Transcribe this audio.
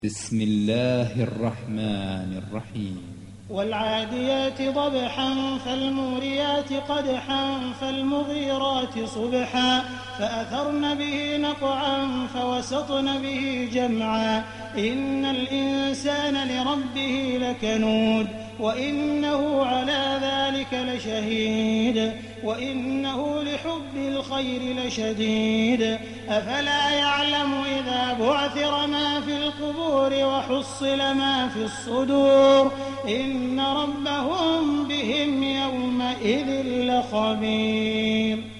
بسم الله الرحمن الرحيم والعاديات ضبحا فالموريات قدحا فالمغيرات صبحا فأثرن به نقعا فوسطن به جمعا إن الإنسان لربه لكنود وإنه على ذلك لشهيد وإنه لحب الخير لشديد أفلا يعلم إذا بعثر ما في القبور وحصل ما في الصدور إن ربهم بهم يومئذ لخبير.